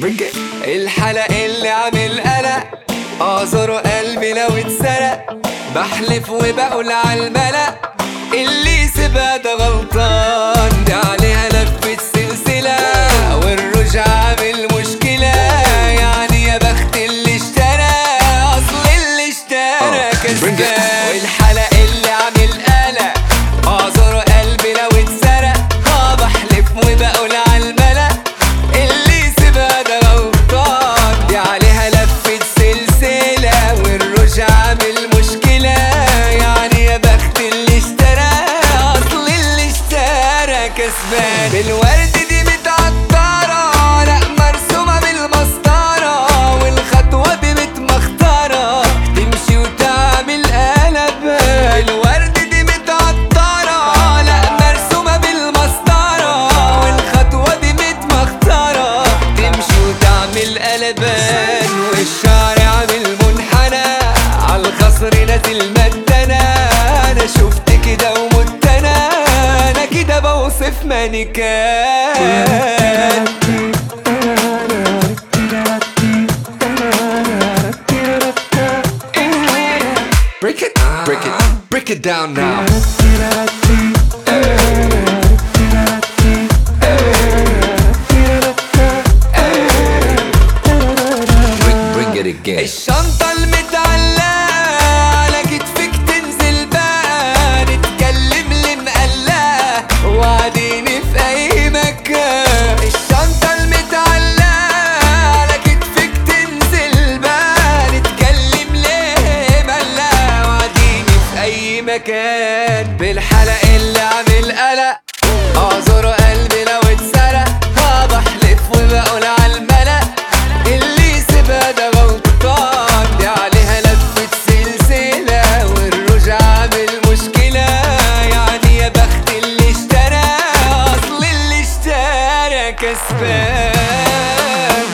الحلق اللي عامل قلق اعذره قلبي لو اتسرق، بحلف وبقول عالملأ اللي سيبها ده غلطان، دي عليها لفة سلسلة والرجع عامل مشكلة، يعني يا بخت اللي اشترى اصل اللي اشترى كسبان. والحلق اللي عامل قلق اعذره قلبي لو اتسرق، بحلف وبقول عالملأ اللي سيبها ده غلطان، دي عليها لفة سلسلة والرجع عامل مشكلة، يعني يا بخت اللي اشترى اصل اللي اشترى كسبان. بالورد دي متعطرة لا مرسومة بالمسطرة، والخطوة دي متمخترة تمشي وتعمل قلب. الورد دي متعطرة لا مرسومة بالمسطرة، والخطوة دي متمخترة تمشي وتعمل قلبان. والشعر عامل منحنى عالخصر نازل مدنا، انا شفت كده ومت انا كده بوصف مانيكان. Break it down now. Bring it again. الشنطة المتعلقة على كتفك تنزل بقى، نتكلم لمقلقة وعديني في أي مكان. الشنطة المتعلقة على كتفك تنزل بقى، نتكلم لمقلقة وعديني في أي مكان. بالحلق اللي عامل قلق اعذره قلبي لو اتسرق، بحلف وبقول عالملأ اللي سيبها ده غلطان، دي عليها لفة سلسلة والرجع عامل مشكلة، يعني يا بخت اللي اشترى اصل اللي اشترى كسبان.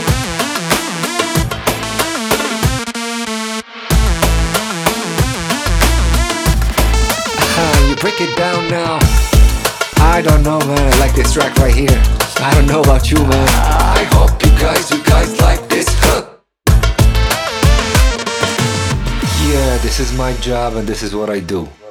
You break it down now. I don't know, man. I like this track right here. I don't know about you, man. I hope you guys like this hook. Yeah, this is my job and this is what I do.